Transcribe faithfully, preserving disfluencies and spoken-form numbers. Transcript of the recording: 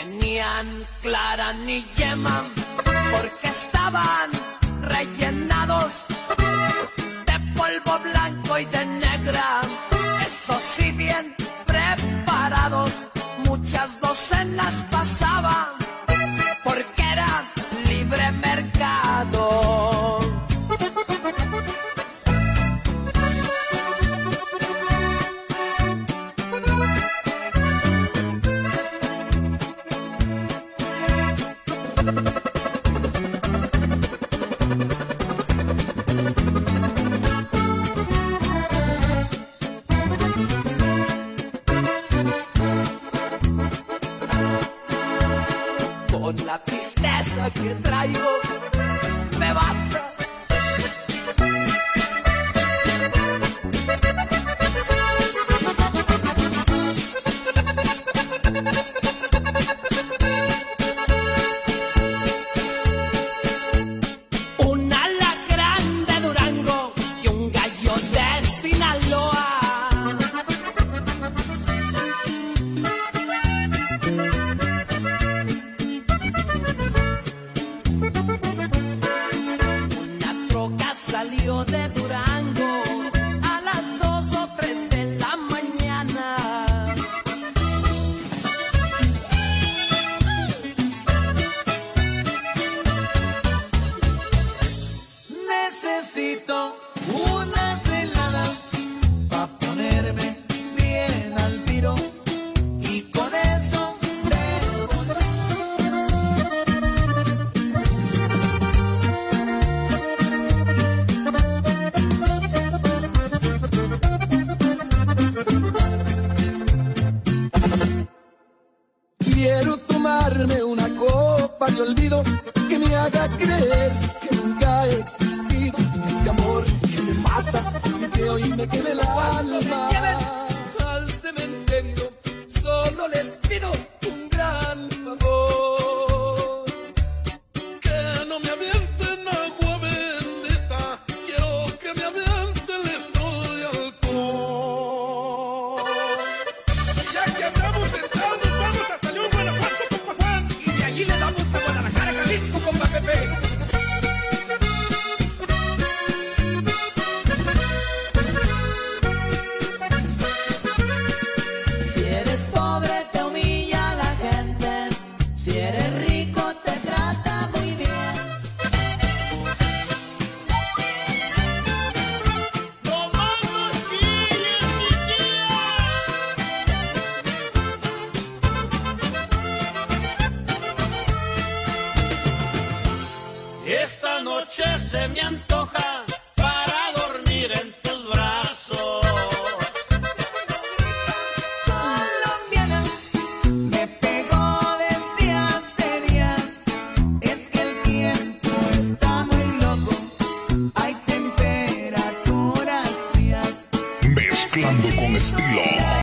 tenían clara ni yema, porque estaban rellenados de polvo blanco y de negra. Eso sí, bien preparados, muchas docenas pasaban, porque era libre mercado. Con la tristeza que traigo me basta. Un alacrán de Durango y un gallo de Sinaloa. Una troca salió de Durango a las dos o tres de la mañana. Necesito unas heladas pa' ponerme bien al tiro, y con eso debo. Quiero tomarme una copa de olvido que me haga creer que nunca he existido, este amor que me mata y que hoy me queme el alma. Al cementerio solo les pido un gran favor, que no me avienten agua bendita, quiero que me avienten litro de alcohol. Ya que andamos entrando, vamos hasta León, Guanajuato, compa Juan, y de allí le damos a Guadalajara, Jalisco, compa Pepe. Si eres pobre te humilla la gente, si eres rico te trata muy bien. Tomamos esta noche se me antoja para dormir en tus brazos. Colombiana, me pegó desde hace días, es que el tiempo está muy loco, hay temperaturas frías. Mezclando con estilo.